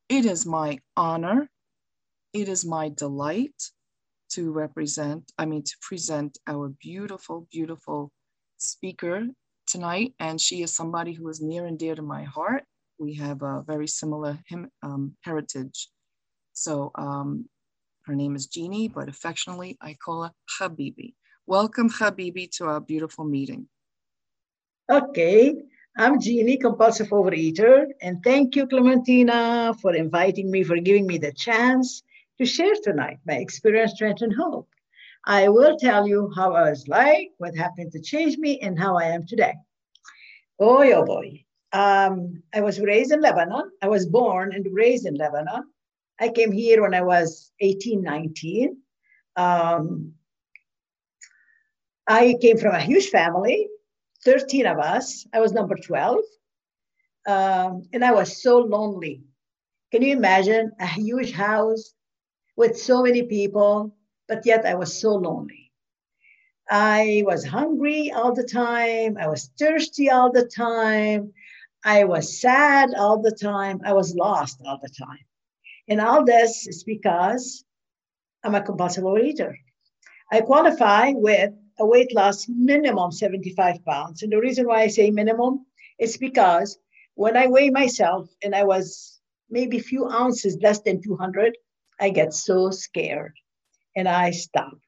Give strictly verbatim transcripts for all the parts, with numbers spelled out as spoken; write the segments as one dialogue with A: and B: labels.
A: It is my honor, it is my delight to represent, I mean, to present our beautiful, beautiful speaker tonight. And she is somebody who is near and dear to my heart. We have a very similar him, um, heritage. So um, her name is Jeannie, but affectionately I call her Habibi. Welcome, Habibi, to our beautiful meeting.
B: Okay, I'm Jeannie, compulsive overeater, and thank you, Clementina, for inviting me, for giving me the chance to share tonight my experience, strength, and hope. I will tell you how I was like, what happened to change me, and how I am today. Oh, oh boy. Um, I was raised in Lebanon. I was born and raised in Lebanon. I came here when I was eighteen, nineteen. Um, I came from a huge family, thirteen of us. I was number twelve. Um, and I was so lonely. Can you imagine a huge house with so many people, but yet I was so lonely. I was hungry all the time. I was thirsty all the time. I was sad all the time. I was lost all the time. And all this is because I'm a compulsive overeater. I qualify with a weight loss minimum seventy-five pounds. And the reason why I say minimum is because when I weigh myself and I was maybe a few ounces less than two hundred, I get so scared and I stopped.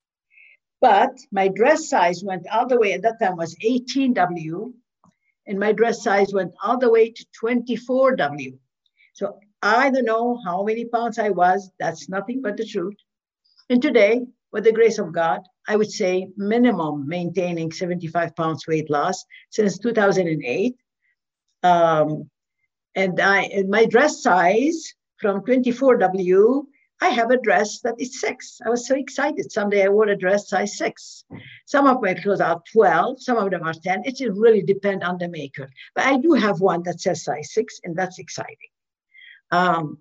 B: But my dress size went all the way, at that time was eighteen W, and my dress size went all the way to twenty-four W. So I don't know how many pounds I was. That's nothing but the truth. And today, with the grace of God, I would say minimum maintaining seventy-five pounds weight loss since two thousand eight. Um, and I, and my dress size from twenty-four W, I have a dress that is six. I was so excited. Someday I wore a dress size six. Some of my clothes are twelve, some of them are ten. It really depends on the maker. But I do have one that says size six, and that's exciting. Um,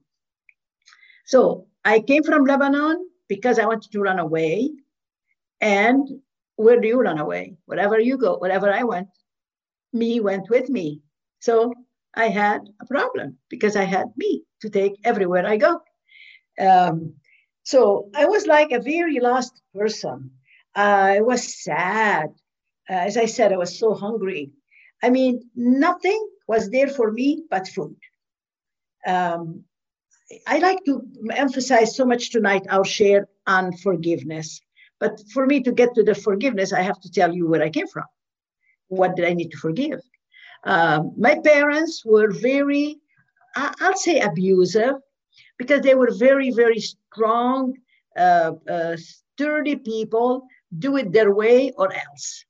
B: so I came from Lebanon because I wanted to run away. And where do you run away? Wherever you go, wherever I went, me went with me. So I had a problem because I had me to take everywhere I go. Um, so I was like a very lost person. I was sad. Uh, as I said, I was so hungry. I mean, nothing was there for me but food. Um, I like to emphasize so much tonight our share on forgiveness. But for me to get to the forgiveness, I have to tell you where I came from. What did I need to forgive? Um, my parents were very, I'll say abusive, because they were very, very strong, uh, uh, sturdy people, do it their way or else.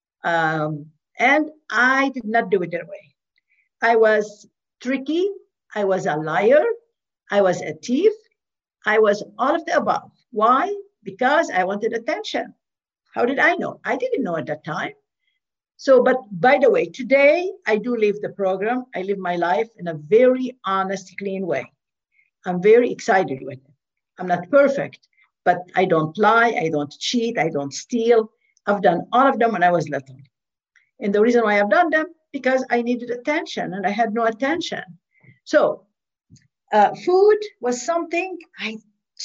B: Um, and I did not do it their way. I was tricky. I was a liar. I was a thief. I was all of the above. Why? Because I wanted attention. How did I know? I didn't know at that time. So, but by the way, today I do live the program. I live my life in a very honest, clean way. I'm very excited with it. I'm not perfect, but I don't lie. I don't cheat. I don't steal. I've done all of them when I was little. And the reason why I've done them, because I needed attention and I had no attention. So uh, food was something I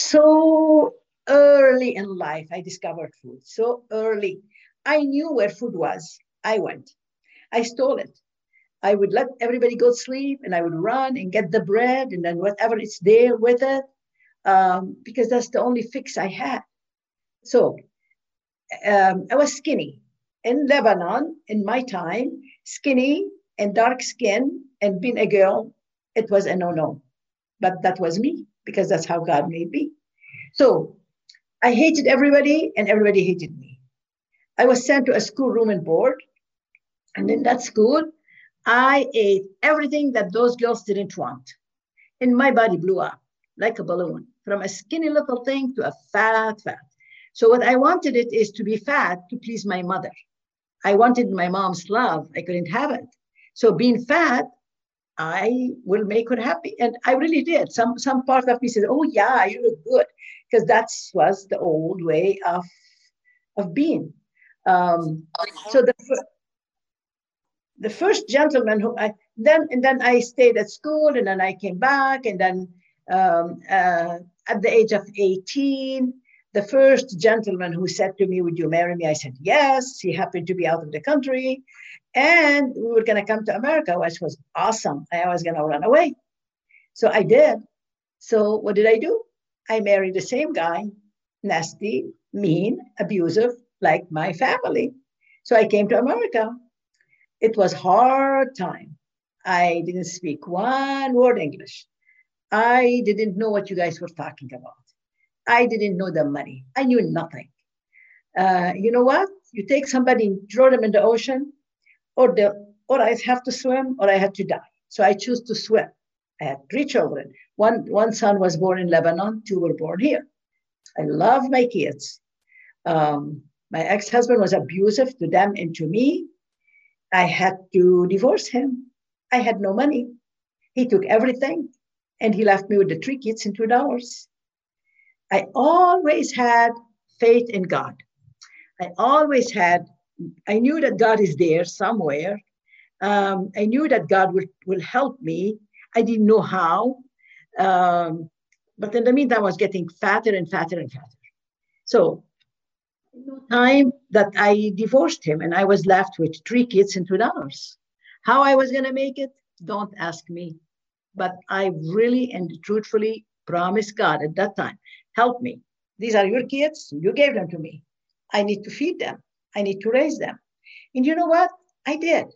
B: so early in life, I discovered food so early. I knew where food was. I went. I stole it. I would let everybody go to sleep and I would run and get the bread and then whatever is there with it, um, because that's the only fix I had. So um, I was skinny. In Lebanon, in my time, skinny and dark skin and being a girl, it was a no-no. But that was me because that's how God made me. So I hated everybody and everybody hated me. I was sent to a school room and board. And in that school, I ate everything that those girls didn't want. And my body blew up like a balloon, from a skinny little thing to a fat, fat. So what I wanted it is to be fat to please my mother. I wanted my mom's love. I couldn't have it. So being fat, I will make her happy. And I really did. Some, some part of me said, oh yeah, you look good. Because that was the old way of, of being. Um, so the, the first gentleman who I, then and then I stayed at school, and then I came back, and then um, uh, at the age of eighteen, the first gentleman who said to me, "Would you marry me?" I said yes. He happened to be out of the country, and we were going to come to America, which was awesome. I was going to run away, so I did. So what did I do? I married the same guy, nasty, mean, abusive, like my family. So I came to America. It was hard time. I didn't speak one word English. I didn't know what you guys were talking about. I didn't know the money. I knew nothing. Uh, you know what? You take somebody and throw them in the ocean, or the or I have to swim, or I had to die. So I choose to swim. I had three children. One, one son was born in Lebanon, two were born here. I love my kids. Um, my ex-husband was abusive to them and to me. I had to divorce him. I had no money. He took everything, and he left me with the three kids in two dollars. I always had faith in God. I always had, I knew that God is there somewhere. Um, I knew that God will, will help me. I didn't know how. Um, but in the meantime, I was getting fatter and fatter and fatter. So, no time that I divorced him, and I was left with three kids and two dollars. How I was going to make it, don't ask me. But I really and truthfully promised God at that time, help me. These are your kids. You gave them to me. I need to feed them. I need to raise them. And you know what? I did.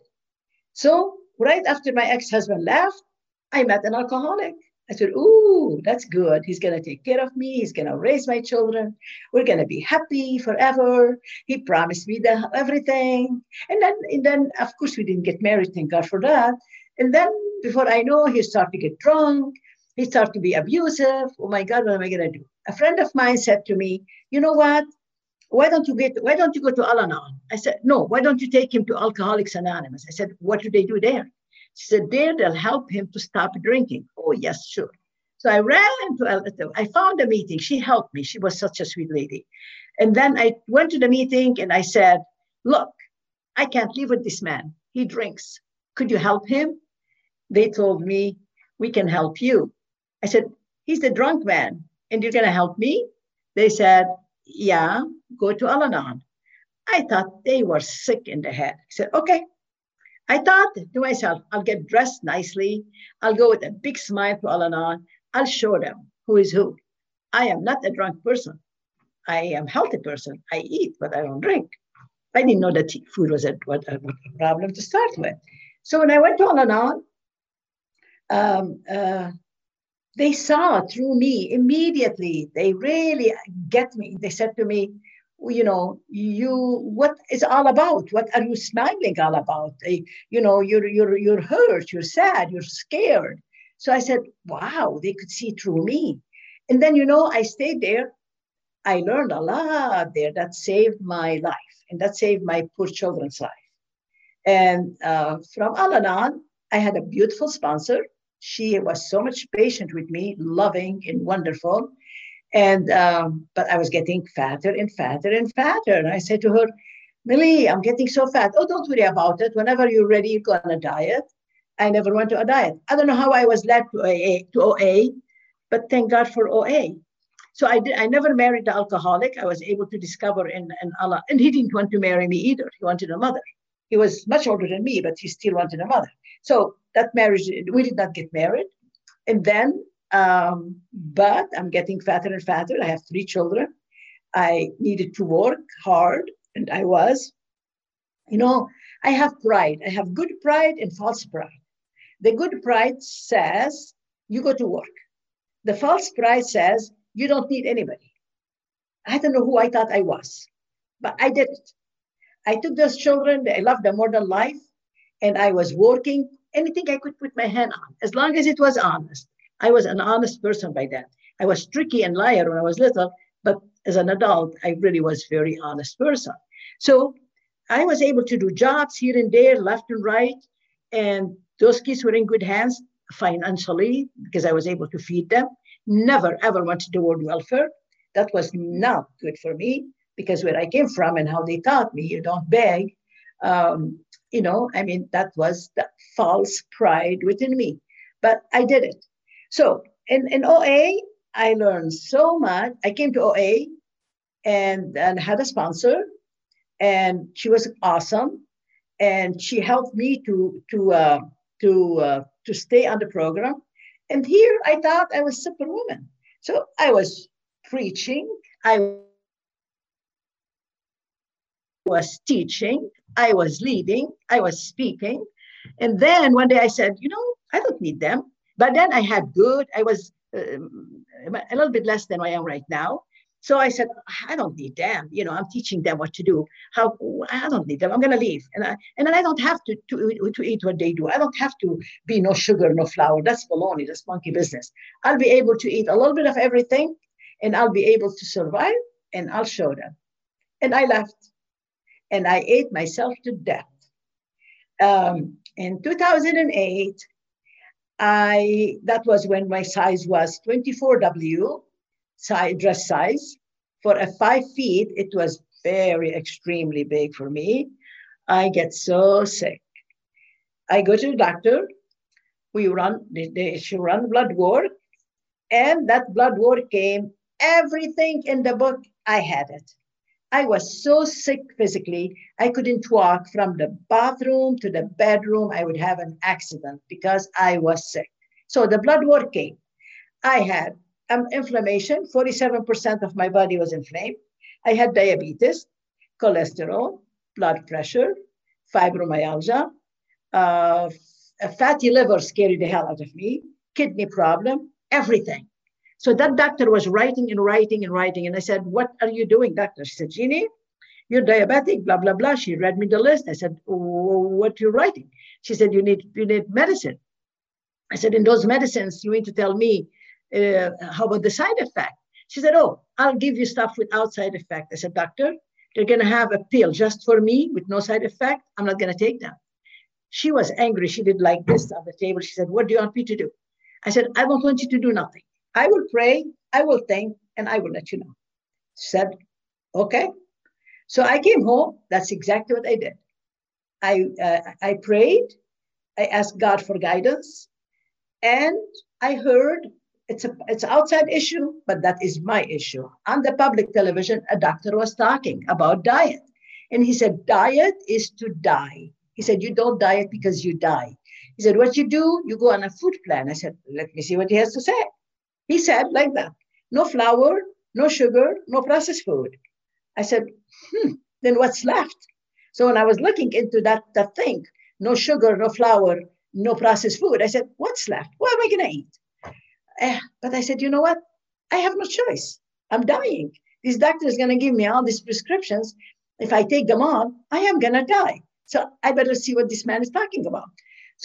B: So right after my ex-husband left, I met an alcoholic. I said, ooh, that's good. He's going to take care of me. He's going to raise my children. We're going to be happy forever. He promised me the, everything. And then, and then, of course, we didn't get married. Thank God for that. And then before I know, he started to get drunk. He started to be abusive. Oh, my God, what am I going to do? A friend of mine said to me, you know what? Why don't you get, why don't you go to Al-Anon? I said, no, why don't you take him to Alcoholics Anonymous? I said, what do they do there? She said, there they'll help him to stop drinking. Oh, yes, sure. So I ran to, I found a meeting. She helped me. She was such a sweet lady. And then I went to the meeting and I said, look, I can't live with this man. He drinks. Could you help him? They told me, we can help you. I said, he's the drunk man and you're going to help me? They said, yeah, go to Al-Anon. I thought they were sick in the head. I said, okay. I thought to myself, I'll get dressed nicely. I'll go with a big smile to Al-Anon. I'll show them who is who. I am not a drunk person. I am a healthy person. I eat, but I don't drink. I didn't know that food was a, what, a, a problem to start with. So when I went to Al-Anon, um, uh, they saw through me immediately. They really get me. They said to me, you know, you, what is all about? What are you smiling all about? You know, you're, you're, you're hurt, you're sad, you're scared. So I said, wow, they could see through me. And then, you know, I stayed there. I learned a lot there that saved my life and that saved my poor children's life. And uh, from Al-Anon, I had a beautiful sponsor. She was so much patient with me, loving and wonderful. And, um, but I was getting fatter and fatter and fatter. And I said to her, Millie, I'm getting so fat. Oh, don't worry about it. Whenever you're ready, you go on a diet. I never went to a diet. I don't know how I was led to, A A, to O A, but thank God for O A. So I did. I never married the alcoholic. I was able to discover in, in Allah. And he didn't want to marry me either. He wanted a mother. He was much older than me, but he still wanted a mother. So that marriage, we did not get married. And then, um, but I'm getting fatter and fatter. I have three children. I needed to work hard, and I was. You know, I have pride. I have good pride and false pride. The good pride says, you go to work. The false pride says, you don't need anybody. I don't know who I thought I was, but I did it. I took those children, I loved them more than life, and I was working anything I could put my hand on, as long as it was honest. I was an honest person by then. I was tricky and liar when I was little, but as an adult, I really was a very honest person. So I was able to do jobs here and there, left and right, and those kids were in good hands financially because I was able to feed them. Never, ever wanted the word welfare. That was not good for me because where I came from and how they taught me, you don't beg. Um, you know, I mean, that was the false pride within me, but I did it. So in, in O A, I learned so much. I came to O A and, and had a sponsor, and she was awesome. And she helped me to, to, uh, to, uh, to stay on the program. And here I thought I was superwoman. So I was preaching, I was teaching, I was leading, I was speaking. And then one day I said, you know, I don't need them. But then I had good, I was um, a little bit less than I am right now. So I said, I don't need them. You know, I'm teaching them what to do. How I don't need them. I'm going to leave. And I, and then I don't have to, to, to eat what they do. I don't have to be no sugar, no flour. That's baloney. That's monkey business. I'll be able to eat a little bit of everything, and I'll be able to survive, and I'll show them. And I left, and I ate myself to death. Um, in two thousand eight, I that was when my size was twenty-four W. Size, dress size. For a five feet, it was very extremely big for me. I get so sick. I go to the doctor. We run, they, they should run blood work, and that blood work came. Everything in the book, I had it. I was so sick physically, I couldn't walk from the bathroom to the bedroom. I would have an accident because I was sick. So the blood work came. I had Um, inflammation, forty-seven percent of my body was inflamed. I had diabetes, cholesterol, blood pressure, fibromyalgia, uh, a fatty liver scared the hell out of me, kidney problem, everything. So that doctor was writing and writing and writing. And I said, what are you doing, doctor? She said, Jeannie, you're diabetic, blah, blah, blah. She read me the list. I said, what are you writing? She said, you need, you need medicine. I said, in those medicines, you need to tell me, Uh, how about the side effect? She said, oh, I'll give you stuff without side effect. I said, doctor, you're going to have a pill just for me with no side effect. I'm not going to take them. She was angry. She did like this on the table. She said, what do you want me to do? I said, I don't want you to do nothing. I will pray, I will think, and I will let you know. She said, okay. So I came home. That's exactly what I did. I, uh, I prayed. I asked God for guidance. And I heard, It's a it's an outside issue, but that is my issue. On the public television, a doctor was talking about diet. And he said, diet is to die. He said, you don't diet because you die. He said, what you do, you go on a food plan. I said, let me see what he has to say. He said like that, no flour, no sugar, no processed food. I said, hmm, then what's left? So when I was looking into that, that thing, no sugar, no flour, no processed food, I said, what's left? What am I going to eat? Uh, but I said, you know what? I have no choice. I'm dying. This doctor is going to give me all these prescriptions. If I take them on, I am going to die. So I better see what this man is talking about. So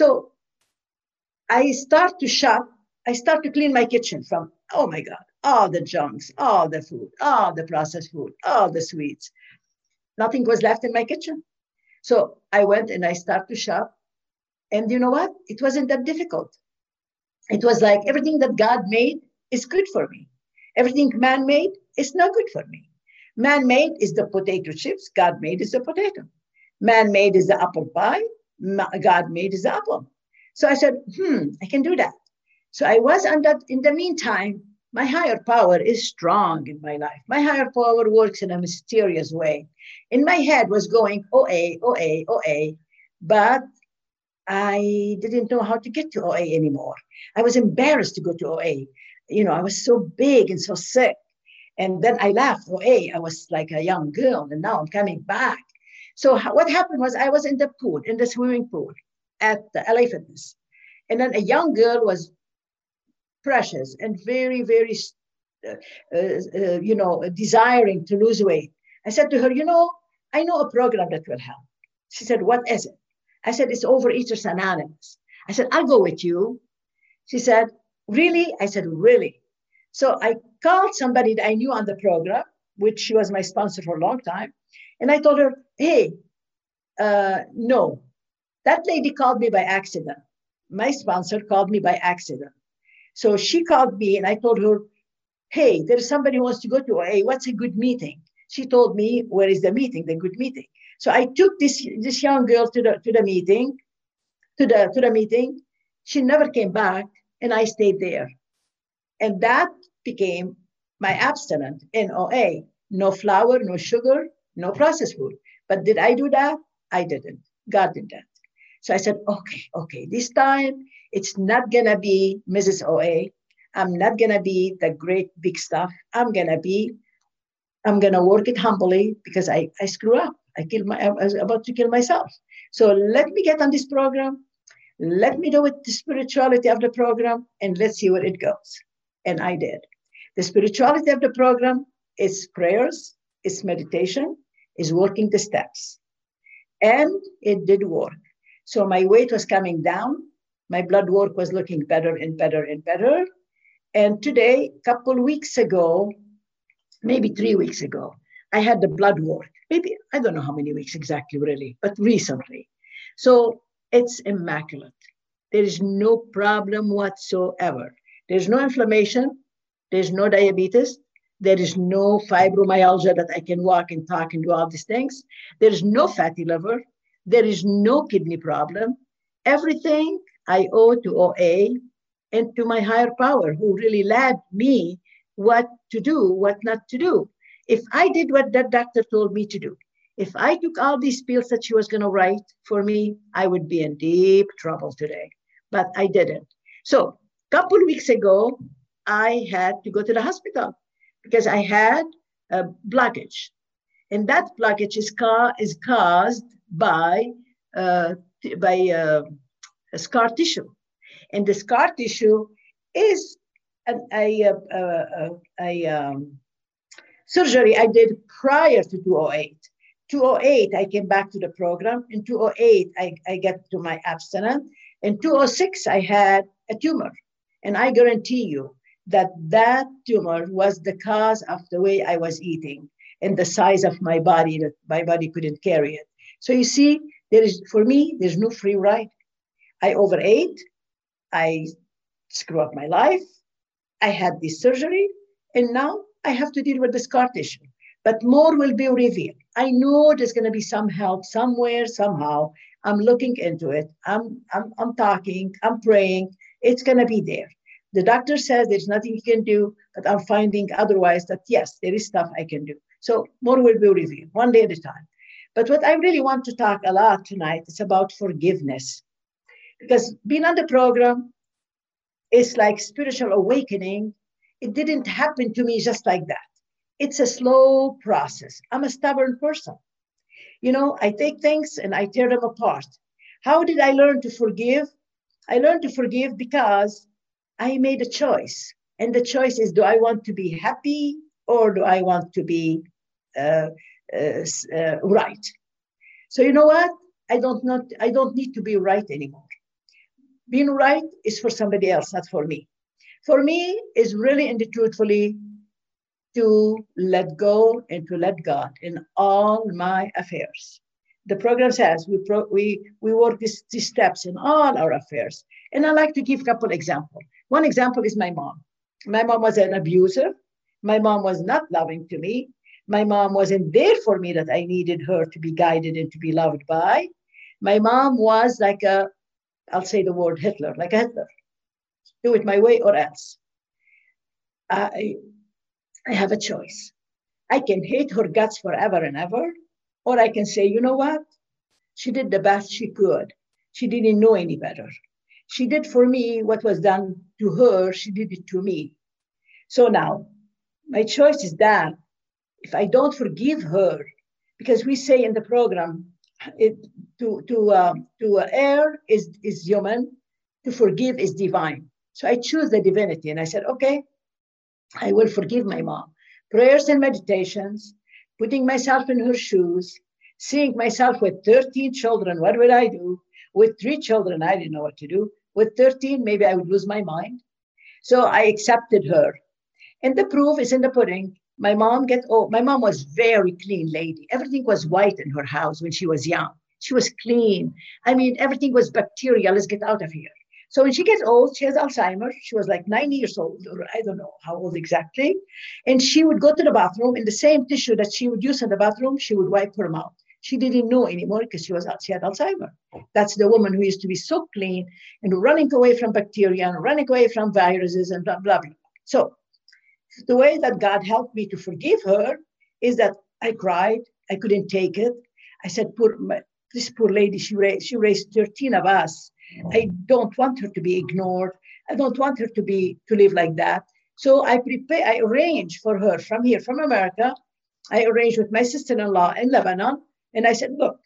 B: I start to shop. I start to clean my kitchen from, oh my God, all the junks, all the food, all the processed food, all the sweets. Nothing was left in my kitchen. So I went and I started to shop. And you know what? It wasn't that difficult. It was like everything that God made is good for me. Everything man made is not good for me. Man made is the potato chips. God made is the potato. Man made is the apple pie. God made is the apple. So I said, hmm, I can do that. So I was on that. In the meantime, my higher power is strong in my life. My higher power works in a mysterious way. In my head was going O A, O A, O A, but I didn't know how to get to O A anymore. I was embarrassed to go to O A. You know, I was so big and so sick. And then I left O A. I was like a young girl, and now I'm coming back. So what happened was I was in the pool, in the swimming pool at the L A Fitness. And then a young girl was precious and very, very, uh, uh, uh, you know, desiring to lose weight. I said to her, you know, I know a program that will help. She said, what is it? I said, it's Overeaters Anonymous. I said, I'll go with you. She said, really? I said, really? So I called somebody that I knew on the program, which she was my sponsor for a long time. And I told her, hey, uh, no. That lady called me by accident. My sponsor called me by accident. So she called me and I told her, hey, there's somebody who wants to go to O A. What's a good meeting? She told me, where is the meeting, the good meeting? So I took this, this young girl to the, to the meeting, to the, to the meeting. She never came back, and I stayed there. And that became my abstinence, N O A. No flour, no sugar, no processed food. But did I do that? I didn't. God did that. So I said, okay, okay, this time it's not going to be Missus O A. I'm not going to be the great big stuff. I'm going to be, I'm going to work it humbly because I, I screw up. I killed my, I was about to kill myself. So let me get on this program. Let me do it, the spirituality of the program, and let's see where it goes. And I did. The spirituality of the program is prayers, is meditation, is working the steps. And it did work. So my weight was coming down. My blood work was looking better and better and better. And today, a couple of weeks ago, maybe three weeks ago, I had the blood work. Maybe, I don't know how many weeks exactly, really, but recently. So it's immaculate. There is no problem whatsoever. There's no inflammation. There's no diabetes. There is no fibromyalgia that I can walk and talk and do all these things. There is no fatty liver. There is no kidney problem. Everything I owe to O A and to my higher power, who really led me what to do, what not to do. If I did what that doctor told me to do, if I took all these pills that she was going to write for me, I would be in deep trouble today. But I didn't. So a couple of weeks ago, I had to go to the hospital because I had a blockage. And that blockage is, ca- is caused by, uh, by uh, a scar tissue. And the scar tissue is an, a, a, a, a um, surgery I did prior to two oh eight. two oh eight, I came back to the program. In two oh eight, I, I got to my abstinence. In two oh six, I had a tumor. And I guarantee you that that tumor was the cause of the way I was eating and the size of my body, that my body couldn't carry it. So you see, there is, for me, there's no free ride. I overate. I screw up my life. I had this surgery. And now I have to deal with the scar tissue. But more will be revealed. I know there's going to be some help somewhere, somehow. I'm looking into it. I'm, I'm, I'm talking. I'm praying. It's going to be there. The doctor says there's nothing you can do, but I'm finding otherwise that, yes, there is stuff I can do. So more will be revealed, one day at a time. But what I really want to talk a lot tonight is about forgiveness. Because being on the program is like spiritual awakening. It didn't happen to me just like that. It's a slow process. I'm a stubborn person. You know, I take things and I tear them apart. How did I learn to forgive? I learned to forgive because I made a choice. And the choice is, do I want to be happy or do I want to be uh, uh, uh, right? So you know what? I don't, not, I don't need to be right anymore. Being right is for somebody else, not for me. For me is really and truthfully to let go and to let God in all my affairs. The program says we pro, we we work these, these steps in all our affairs. And I like to give a couple examples. One example is my mom. My mom was an abuser. My mom was not loving to me. My mom wasn't there for me that I needed her to be guided and to be loved by. My mom was like a, I'll say the word Hitler, like a Hitler. Do it my way or else. I, I have a choice. I can hate her guts forever and ever, or I can say, you know what? She did the best she could. She didn't know any better. She did for me what was done to her, she did it to me. So now, my choice is that if I don't forgive her, because we say in the program, it, to, to, uh, to err is, is human, to forgive is divine. So I choose the divinity and I said, okay, I will forgive my mom. Prayers and meditations, putting myself in her shoes, seeing myself with thirteen children, what would I do? With three children, I didn't know what to do. With thirteen, maybe I would lose my mind. So I accepted her. And the proof is in the pudding. My mom get old. My mom was very clean lady. Everything was white in her house when she was young. She was clean. I mean, everything was bacteria. Let's get out of here. So when she gets old, she has Alzheimer's. She was like ninety years old, or I don't know how old exactly. And she would go to the bathroom in the same tissue that she would use in the bathroom, she would wipe her mouth. She didn't know anymore because she was she had Alzheimer's. That's the woman who used to be so clean and running away from bacteria and running away from viruses and blah, blah, blah. So the way that God helped me to forgive her is that I cried. I couldn't take it. I said, poor, this poor lady, she raised, she raised thirteen of us. I don't want her to be ignored. I don't want her to be to live like that. So I prepare, I arranged for her from here, from America. I arranged with my sister-in-law in Lebanon. And I said, look,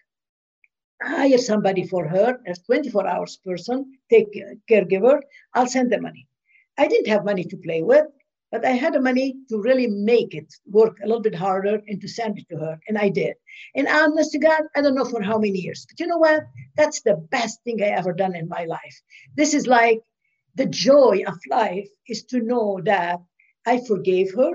B: hire somebody for her, a twenty-four hours person, take caregiver. I'll send the money. I didn't have money to play with, but I had the money to really make it work a little bit harder and to send it to her. And I did. And honest to God, I don't know for how many years, but you know what? That's the best thing I ever done in my life. This is like the joy of life is to know that I forgave her.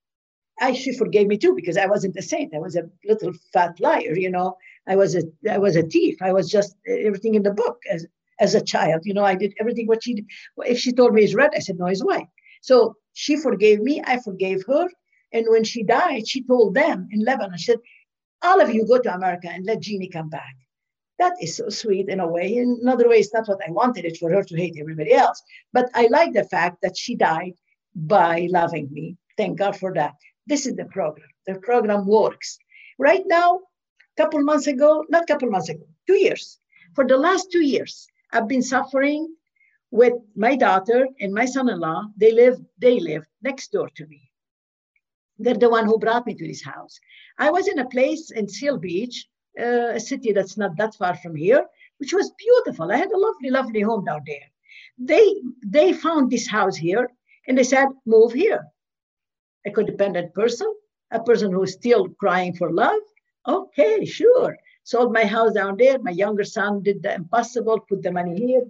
B: I, she forgave me too, because I wasn't a saint. I was a little fat liar, you know. I was a, I was a thief. I was just everything in the book as, as a child. You know, I did everything what she did. If she told me it's red, I said, no, it's white. So she forgave me, I forgave her. And when she died, she told them in Lebanon, she said, all of you go to America and let Jeannie come back. That is so sweet in a way. In another way, it's not what I wanted it for her to hate everybody else. But I like the fact that she died by loving me. Thank God for that. This is the program. The program works. Right now, a couple months ago, not a couple months ago, two years. For the last two years, I've been suffering with my daughter and my son-in-law. They live, they live next door to me. They're the one who brought me to this house. I was in a place in Seal Beach, uh, a city that's not that far from here, which was beautiful. I had a lovely, lovely home down there. They, they found this house here and they said, move here. A codependent person, a person who's still crying for love. Okay, sure. Sold my house down there. My younger son did the impossible, put the money here.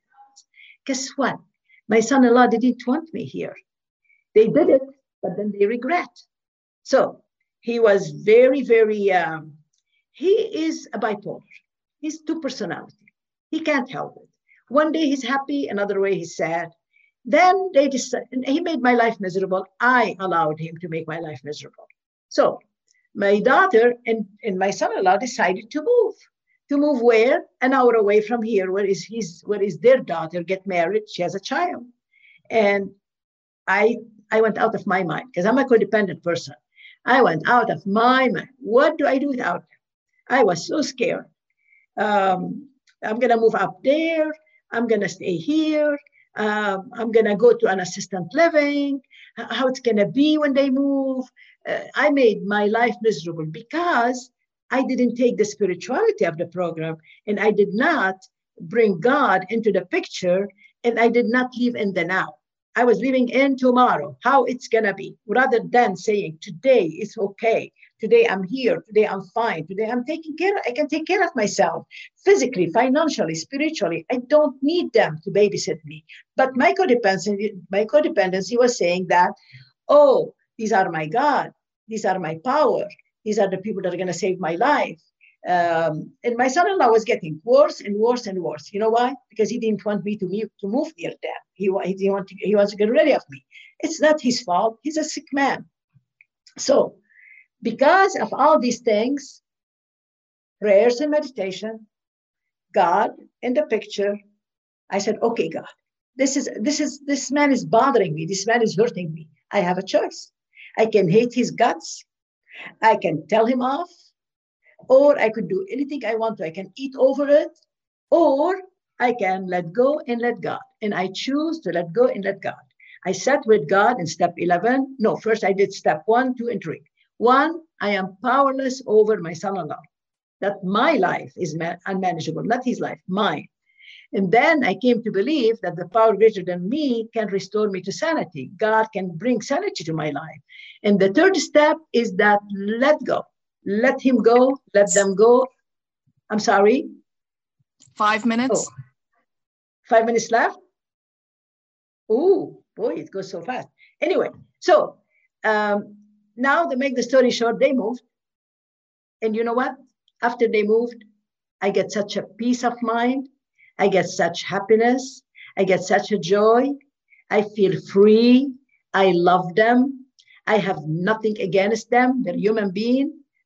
B: Guess what? My son-in-law didn't want me here. They did it, but then they regret. So he was very, very, um, he is a bipolar. He's two personality. He can't help it. One day he's happy, another way he's sad. Then they decided, he made my life miserable. I allowed him to make my life miserable. So my daughter and, and my son-in-law decided to move. To move where? An hour away from here, where is his, where is their daughter, get married, she has a child. And I, I went out of my mind, because I'm a codependent person. I went out of my mind. What do I do without them? I was so scared. Um, I'm gonna move up there. I'm gonna stay here. Um, I'm going to go to an assistant living, how it's going to be when they move. Uh, I made my life miserable because I didn't take the spirituality of the program and I did not bring God into the picture and I did not live in the now. I was living in tomorrow, how it's going to be, rather than saying today it's okay. Today I'm here. Today I'm fine. Today I'm taking care. I can take care of myself physically, financially, spiritually. I don't need them to babysit me. But my codependency, my codependency was saying that, oh, these are my God. These are my power. These are the people that are going to save my life. Um, and my son-in-law was getting worse and worse and worse. You know why? Because he didn't want me to move, to move near them. He, he, didn't want to, he wants to get rid of me. It's not his fault. He's a sick man. So, because of all these things, prayers and meditation, God in the picture, I said, okay, God, this is, this is, this man is bothering me. This man is hurting me. I have a choice. I can hate his guts. I can tell him off, or I could do anything I want to. I can eat over it, or I can let go and let God. And I choose to let go and let God. I sat with God in step eleven. No, first I did step one, two, and three. One, I am powerless over my son-in-law. That my life is unmanageable, not his life, mine. And then I came to believe that the power greater than me can restore me to sanity. God can bring sanity to my life. And the third step is that let go. Let him go, let them go. I'm sorry.
A: Five minutes.
B: Oh, five minutes left. Oh, boy, it goes so fast. Anyway, so um, now to make the story short, they moved. And you know what? After they moved, I get such a peace of mind. I get such happiness. I get such a joy. I feel free. I love them. I have nothing against them. They're human beings.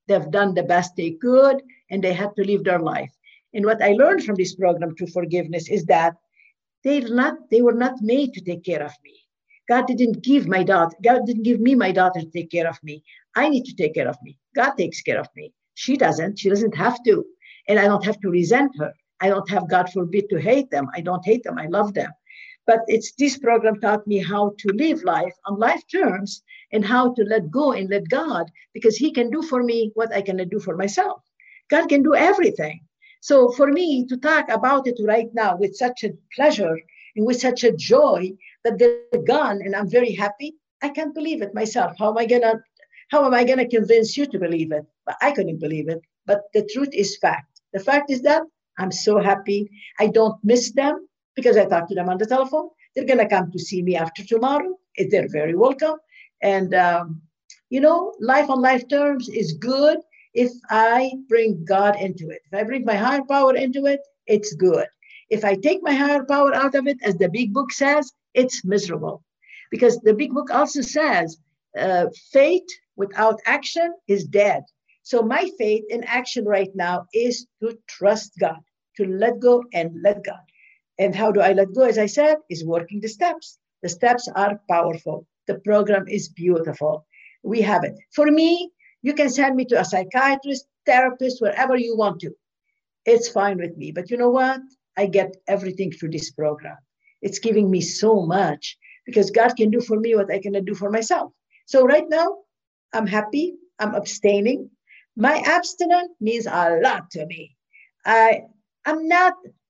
B: They've done the best they could, and they had to live their life. And what I learned from this program, True Forgiveness, is that they not they were not made to take care of me. God didn't give my daughter, God didn't give me my daughter to take care of me. I need to take care of me. God takes care of me. She doesn't. She doesn't have to. And I don't have to resent her. I don't have, God forbid, to hate them. I don't hate them. I love them. But it's this program taught me how to live life on life terms and how to let go and let God, because he can do for me what I cannot do for myself. God can do everything. So for me to talk about it right now with such a pleasure and with such a joy that they're gone and I'm very happy, I can't believe it myself. How am I gonna, how am I gonna convince you to believe it? But I couldn't believe it. But the truth is fact. The fact is that I'm so happy. I don't miss them because I talk to them on the telephone. They're gonna come to see me after tomorrow. They're very welcome. And um, you know, life on life terms is good if I bring God into it. If I bring my higher power into it, it's good. If I take my higher power out of it, as the big book says, it's miserable. Because the big book also says, uh, faith without action is dead. So my faith in action right now is to trust God, to let go and let God. And how do I let go? As I said, is working the steps. The steps are powerful. The program is beautiful. We have it. For me, you can send me to a psychiatrist, therapist, wherever you want to. It's fine with me. But you know what? I get everything through this program. It's giving me so much because God can do for me what I cannot do for myself. So right now, I'm happy. I'm abstaining. My abstinence means a lot to me. I, I'm not,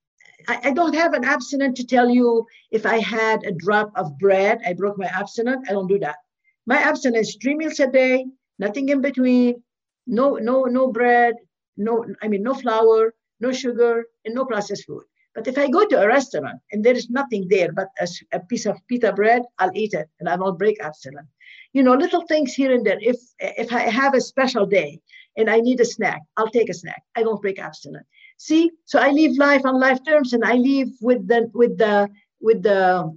B: I, I don't have an abstinence to tell you if I had a drop of bread, I broke my abstinence. I don't do that. My abstinence is three meals a day, nothing in between, no, no, no bread, no, I mean, no flour, no sugar, and no processed food. But if I go to a restaurant and there is nothing there but a, a piece of pita bread, I'll eat it and I won't break abstinence. You know, little things here and there. If if I have a special day and I need a snack, I'll take a snack. I don't break abstinence. See, so I live life on life terms, and I live with the with the with the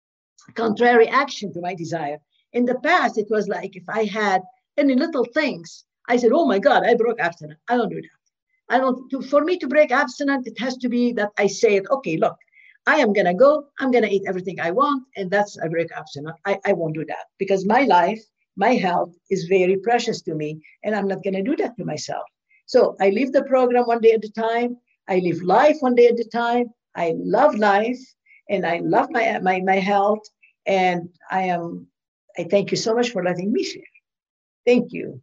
B: contrary action to my desire. In the past, it was like if I had any little things, I said, "Oh my God, I broke abstinence." I don't do that. I don't. To, for me to break abstinence, it has to be that I say it. Okay, look, I am gonna go. I'm gonna eat everything I want, and that's a break abstinence. I, I won't do that because my life, my health is very precious to me, and I'm not gonna do that to myself. So I live the program one day at a time. I live life one day at a time. I love life, and I love my my my health, and I am. I thank you so much for letting me share. Thank you.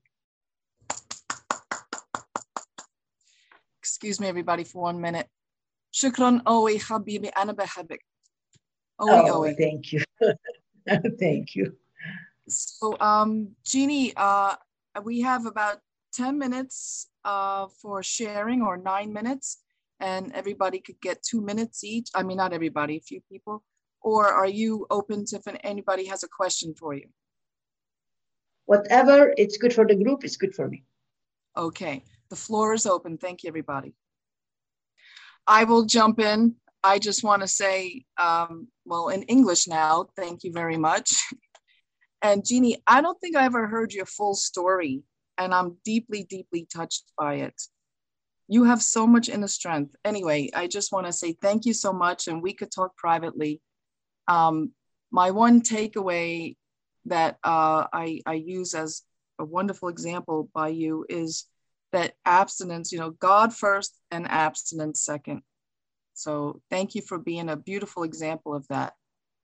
A: Excuse me, everybody, for one minute. Shukran, Owi, Habibi, ana behabik.
B: Owi, oh, Owi. Thank you. Thank you.
A: So, um, Jeannie, uh, we have about ten minutes uh, for sharing, or nine minutes, and everybody could get two minutes each. I mean, not everybody, a few people. Or are you open to if anybody has a question for you?
B: Whatever, it's good for the group, it's good for me.
A: Okay, the floor is open. Thank you, everybody. I will jump in. I just want to say, um, well, in English now, thank you very much. And Jeannie, I don't think I ever heard your full story, and I'm deeply, deeply touched by it. You have so much inner strength. Anyway, I just want to say thank you so much, and we could talk privately. Um, my one takeaway that uh, I, I use as a wonderful example by you is that abstinence, you know, God first and abstinence second. So thank you for being a beautiful example of that.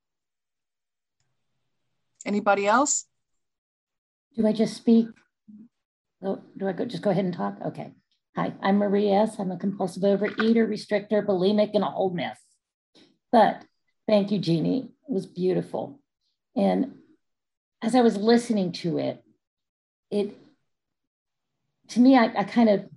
A: Anybody else?
C: Do I just speak? Oh, do I go, just go ahead and talk? Okay. Hi, I'm Marie S. I'm a compulsive overeater, restrictor, bulimic, and a whole mess. But thank you, Jeannie. It was beautiful. And as I was listening to it, it, to me, I, I kind of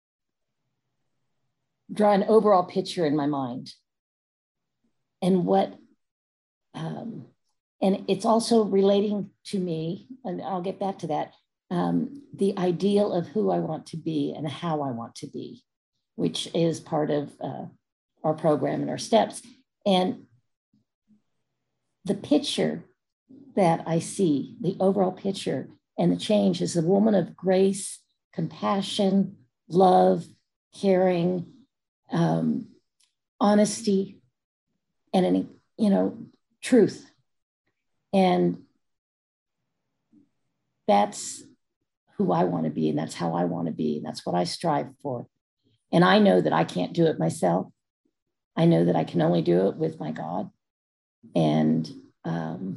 C: draw an overall picture in my mind. And what, um, and it's also relating to me, and I'll get back to that, um, the ideal of who I want to be and how I want to be, which is part of uh, our program and our steps. And the picture that I see, the overall picture and the change is a woman of grace, compassion, love, caring, um, honesty, and any, you know, truth. And that's who I want to be, and that's how I want to be, and that's what I strive for. And I know that I can't do it myself. I know that I can only do it with my God and um,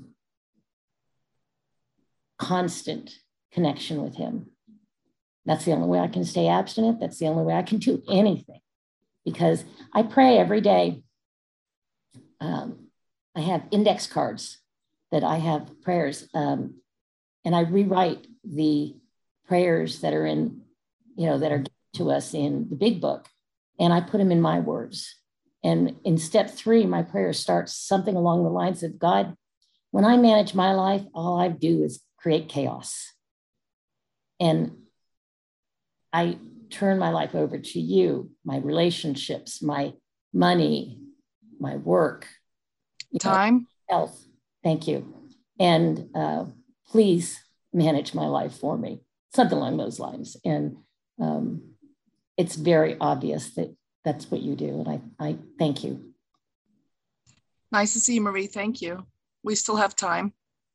C: constant connection with him. That's the only way I can stay abstinent. That's the only way I can do anything, because I pray every day. Um, I have index cards that I have prayers, um, and I rewrite the prayers that are in, you know, that are given to us in the big book, and I put them in my words. And in step three, my prayer starts something along the lines of, God, when I manage my life, all I do is create chaos. And I turn my life over to you, my relationships, my money, my work,
A: time,
C: know, health. Thank you. And uh, please manage my life for me, something along those lines. And um, it's very obvious that that's what you do. And I, I thank you.
A: Nice to see you, Marie. Thank you. We still have time.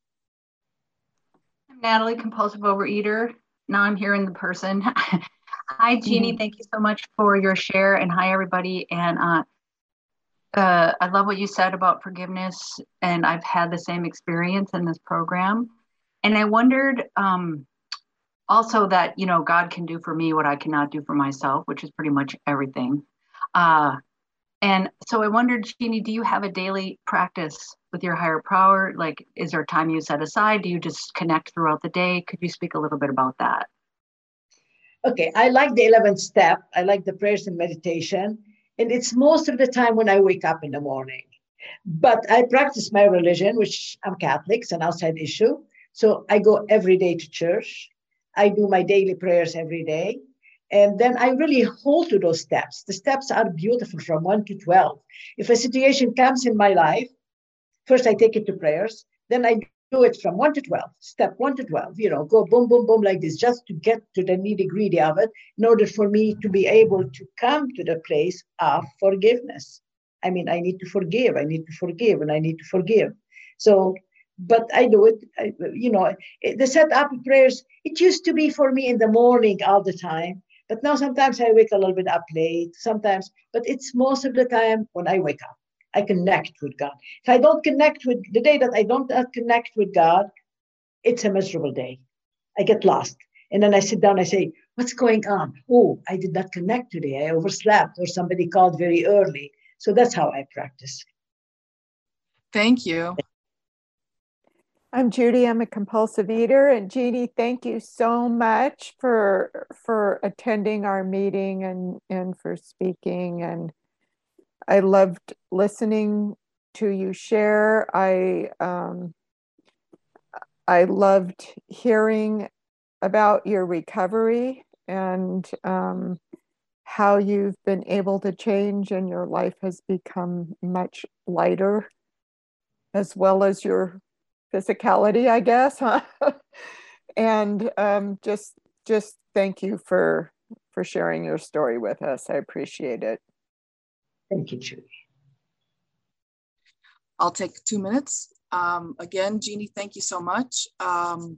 D: I'm Natalie, compulsive overeater. Now I'm here in the person. Hi, Jeannie. Mm-hmm. Thank you so much for your share. And hi, everybody. And uh, uh, I love what you said about forgiveness. And I've had the same experience in this program. And I wondered um, also that, you know, God can do for me what I cannot do for myself, which is pretty much everything. Uh, and so I wondered, Jeannie, do you have a daily practice with your higher power? Like, is there time you set aside? Do you just connect throughout the day? Could you speak a little bit about that?
B: Okay, I like the eleventh step. I like the prayers and meditation. And it's most of the time when I wake up in the morning. But I practice my religion, which I'm Catholic, it's an outside issue. So I go every day to church. I do my daily prayers every day. And then I really hold to those steps. The steps are beautiful from one to twelve. If a situation comes in my life, first I take it to prayers. Then I do it from one to twelve, step one to twelve, you know, go boom, boom, boom like this, just to get to the nitty gritty of it in order for me to be able to come to the place of forgiveness. I mean, I need to forgive, I need to forgive, and I need to forgive. So, but I do it, I, you know, the setup of prayers, it used to be for me in the morning all the time. But now sometimes I wake a little bit up late, sometimes, but it's most of the time when I wake up. I connect with God. If I don't connect with, the day that I don't connect with God, it's a miserable day. I get lost. And then I sit down, I say, what's going on? Oh, I did not connect today. I overslept, or somebody called very early. So that's how I practice.
A: Thank you.
E: I'm Judy. I'm a compulsive eater. And Jeannie, thank you so much for, for attending our meeting and, and for speaking. And I loved listening to you share. I um, I loved hearing about your recovery and um, how you've been able to change and your life has become much lighter, as well as your physicality, I guess. Huh? And um, just just thank you for for sharing your story with us. I appreciate it.
B: Thank you, Judy.
A: I'll take two minutes. Um, again, Jeannie, thank you so much. Um,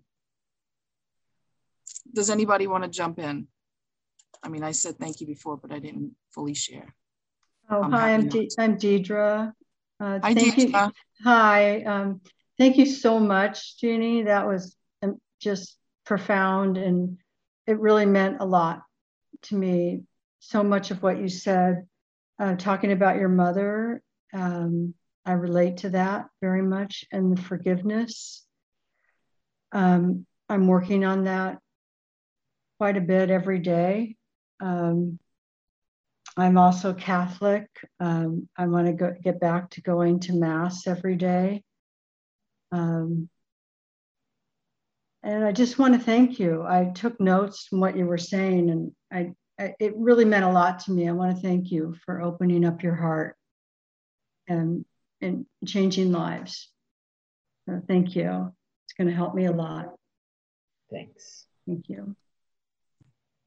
A: does anybody want to jump in? I mean, I said thank you before, but I didn't fully share.
F: Oh,
A: I'm
F: hi, I'm,
A: De
F: I'm Deidre. Uh,
A: hi,
F: thank
A: Deidre.
F: you. Hi, um, thank you so much, Jeannie. That was um, just profound, and it really meant a lot to me. So much of what you said, uh, talking about your mother, um, I relate to that very much, and the forgiveness. Um, I'm working on that quite a bit every day. Um, I'm also Catholic. Um, I want to go, get back to going to Mass every day. Um, and I just want to thank you. I took notes from what you were saying, and I, I, it really meant a lot to me. I want to thank you for opening up your heart and, and changing lives. So thank you. It's going to help me a lot.
B: Thanks.
F: Thank you.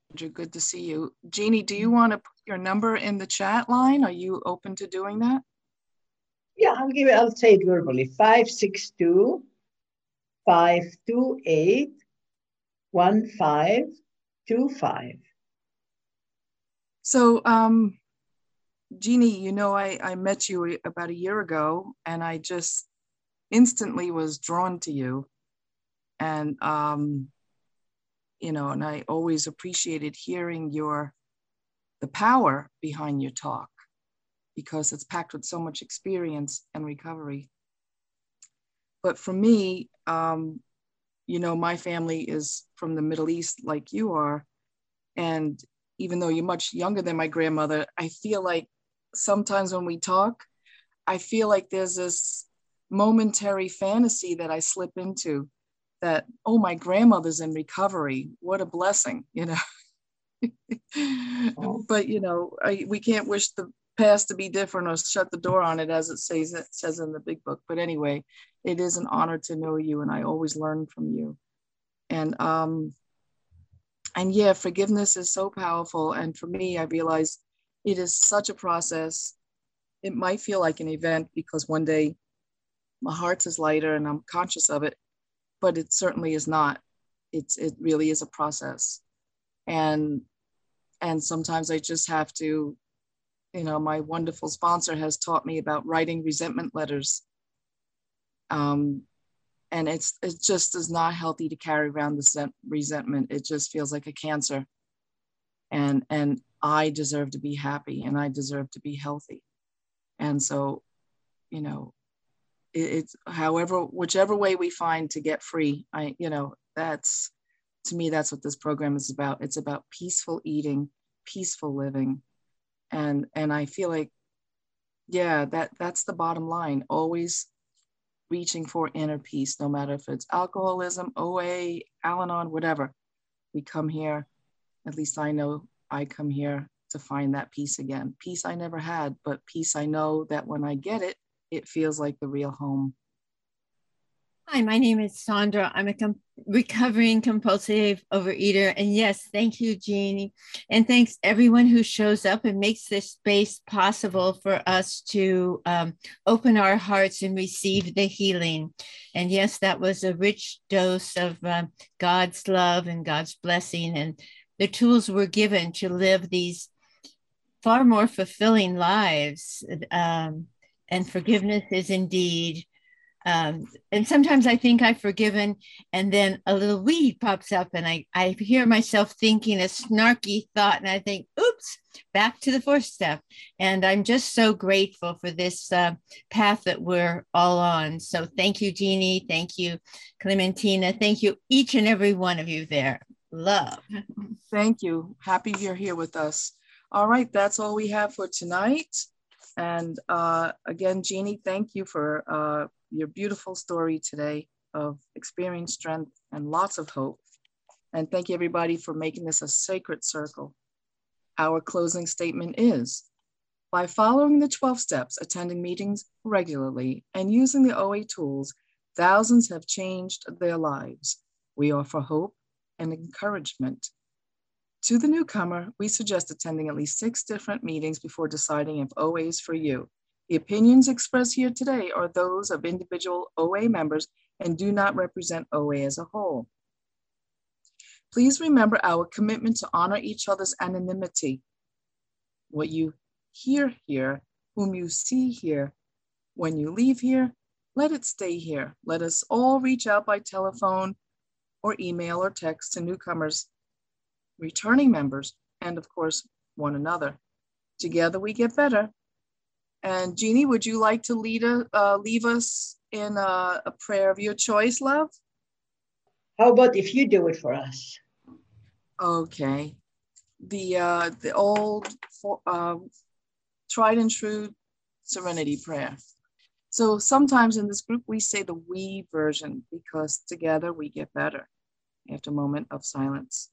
A: Good to see you. Jeannie, do you want to put your number in the chat line? Are you open to doing that?
B: Yeah, I'll give it, I'll say it verbally. five six two, five two eight, one five two five.
A: So, um, Jeannie, you know, I, I met you about a year ago, and I just instantly was drawn to you. And, um, you know, and I always appreciated hearing your, the power behind your talk, because it's packed with so much experience and recovery. But for me, um, you know, my family is from the Middle East like you are. And even though you're much younger than my grandmother, I feel like sometimes when we talk, I feel like there's this momentary fantasy that I slip into that, oh, my grandmother's in recovery. What a blessing, you know. Oh. But, you know, I, we can't wish the past to be different or shut the door on it, as it says, it says in the big book. But anyway, it is an honor to know you, and I always learn from you. And, um, and yeah, forgiveness is so powerful. And for me, I realize it is such a process. It might feel like an event because one day my heart is lighter and I'm conscious of it, but it certainly is not. It's, it really is a process. And, and sometimes I just have to, you know, my wonderful sponsor has taught me about writing resentment letters. Um, and it's, it just is not healthy to carry around the resentment. It just feels like a cancer. And, and I deserve to be happy, and I deserve to be healthy. And so, you know, it, it's however, whichever way we find to get free, I, you know, that's, to me, that's what this program is about. It's about peaceful eating, peaceful living. And, and I feel like, yeah, that, that's the bottom line. Always reaching for inner peace, no matter if it's alcoholism, O A, Al-Anon, whatever. We come here, at least I know I come here to find that peace again. Peace I never had, but peace I know that when I get it, it feels like the real home.
G: Hi, my name is Sandra. I'm a com recovering compulsive overeater. And yes, thank you, Jeannie. And thanks everyone who shows up and makes this space possible for us to um, open our hearts and receive the healing. And yes, that was a rich dose of uh, God's love and God's blessing. And the tools were given to live these far more fulfilling lives. Um, and forgiveness is indeed Um, and sometimes I think I've forgiven, and then a little weed pops up, and I, I hear myself thinking a snarky thought, and I think, oops, back to the fourth step. And I'm just so grateful for this uh, path that we're all on. So thank you, Jeannie. Thank you, Clementina. Thank you, each and every one of you there. Love.
A: Thank you. Happy you're here with us. All right, that's all we have for tonight. And uh, again, Jeannie, thank you for uh, your beautiful story today of experience, strength, and lots of hope. And thank you everybody for making this a sacred circle. Our closing statement is, by following the twelve steps, attending meetings regularly, and using the O A tools, thousands have changed their lives. We offer hope and encouragement. To the newcomer, we suggest attending at least six different meetings before deciding if O A is for you. The opinions expressed here today are those of individual O A members and do not represent O A as a whole. Please remember our commitment to honor each other's anonymity. What you hear here, whom you see here, when you leave here, let it stay here. Let us all reach out by telephone or email or text to newcomers, returning members, and of course, one another. Together we get better. And Jeannie, would you like to lead a, uh, leave us in a, a prayer of your choice, love?
B: How about if you do it for us?
A: Okay. The, uh, the old uh, tried and true serenity prayer. So sometimes in this group, we say the we version because together we get better. After a moment of silence.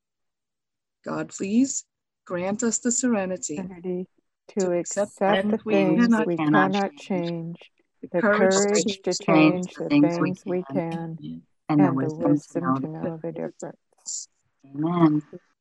A: God, please grant us the serenity,
E: serenity to, to accept,
A: accept
E: the
A: we
E: things
A: cannot,
E: we
D: cannot
E: cannot
D: change,
E: change,
A: the,
E: the
A: courage,
E: courage
A: to
E: to
A: change,
E: change
D: the
E: the
D: things
E: things
D: we
E: we
D: can,
E: can,
D: and,
E: and
D: the
E: the
D: wisdom,
E: wisdom
D: to
E: to
D: know
E: know the difference.
D: Amen.